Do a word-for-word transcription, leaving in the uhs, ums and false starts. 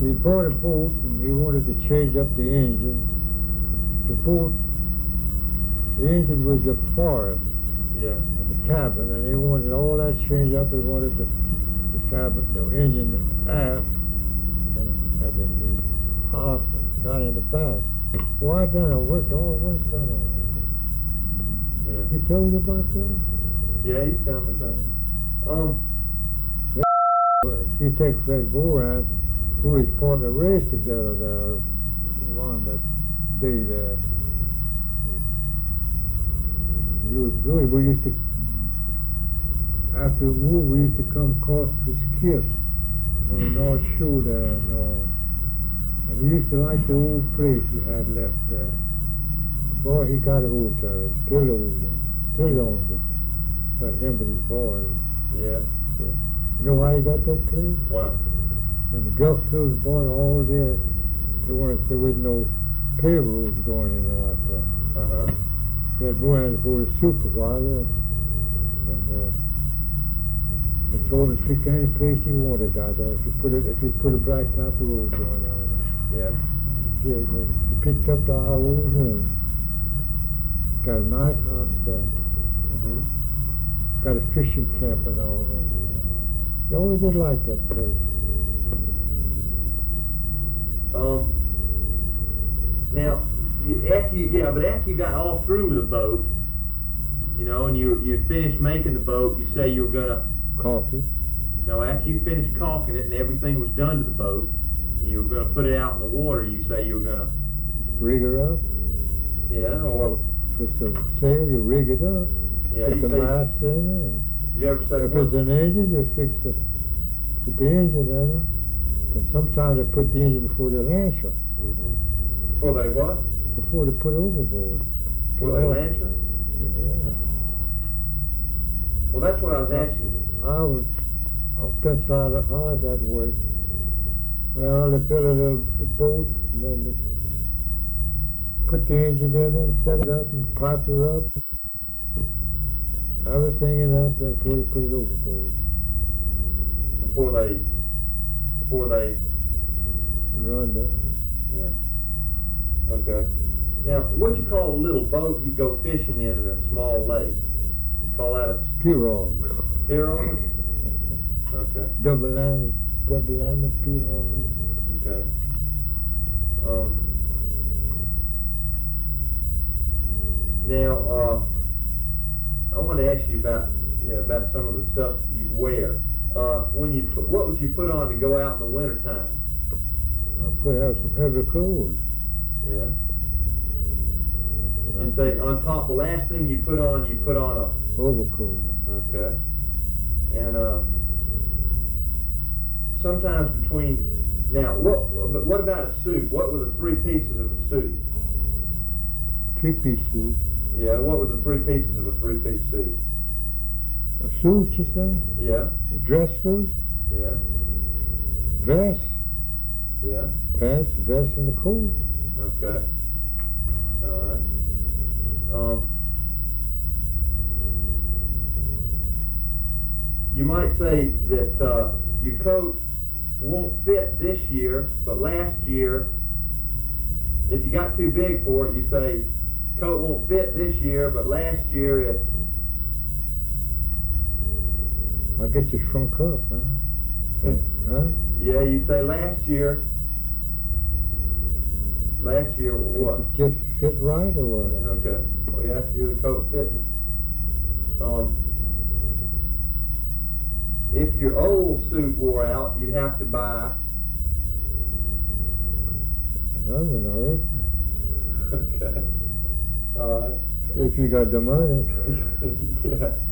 he bought a boat and he wanted to change up the engine. The boat, the engine was a foreign. Yeah. And the cabin, and he wanted all that changed up. He wanted the, the cabin, the engine aft, and, and the, the house kind of in the back. Well, I done it. Worked all one summer. Yeah. You told me about that? Yeah, he's telling me about it. Um. If you take Fred Boran, who was part of the race together, the one that did, uh, he was good. We used to, after we moved, we used to come across with skiffs on the North Shore there, and, uh, and he used to like the old place we had left there. Boy, he got a hold of it, still owns it, still owns it. But him and his boys. Yeah. Yeah. You know why he got that place? Why? When the Gulf Fields bought all this, they wanted, there was no pay rules going in and out there. Uh-huh. Fred Boran was a supervisor, and uh, they told him to pick any place he wanted out there. If you put it, if you put a blacktop road going on there. Yeah. Yeah, he picked up the our old home. Got a nice house there. Mm-hmm. Got a fishing camp and all that. He always did like that place. Um. Now, you, after you, yeah, but after you got all through with the boat, you know, and you you finished making the boat, you say you were gonna. Caulk it. No, after you finished caulking it and everything was done to the boat, you were gonna put it out in the water. You say you were gonna. Rig her up. Yeah, or. If it's a sail, you rig it up. Yeah, Put you the say. mast in it. Did you ever say? If what- it's an engine, you fix the, put the engine in it. But sometimes they put the engine before they launch her, Mm-hmm. Before they what? before they put it overboard. Before they launch her? Yeah. Well, that's what I was asking you. I was up that side of hard that way. Well, they built a little the boat, and then they put the engine in it and set it up and pipe her up. Everything in that before they put it overboard. Before they. Before they. Run there. Yeah. Okay. Now, what you call a little boat you go fishing in in a small lake? You call that a Pirogue. pirogue? Okay. Double line, double line of pirogue. Okay. Um. Now, uh, I want to ask you about yeah about some of the stuff you'd wear. Uh, when you put, what would you put on to go out in the wintertime? I could have some heavy clothes. Yeah. You say on top, the last thing you put on, you put on a Overcoat. okay. And uh, sometimes between now, what but what about a suit? What were the three pieces of a suit? Three-piece suit. Yeah. What were the three pieces of a three-piece suit? A suit, you say? Yeah. A dress suit? Yeah. Vest. Yeah. Pants, vest, and the coat. Okay. All right. Um, you might say that uh, your coat won't fit this year, but last year, if you got too big for it, you say, coat won't fit this year, but last year it... I guess you shrunk up, huh? Huh? Yeah, you say last year... Last year, what? It just fit right or what? Okay. Well, you have to do the coat fit me. Um, if your old suit wore out, you'd have to buy. Another one, all right. Okay. All right. If you got the money. Yeah.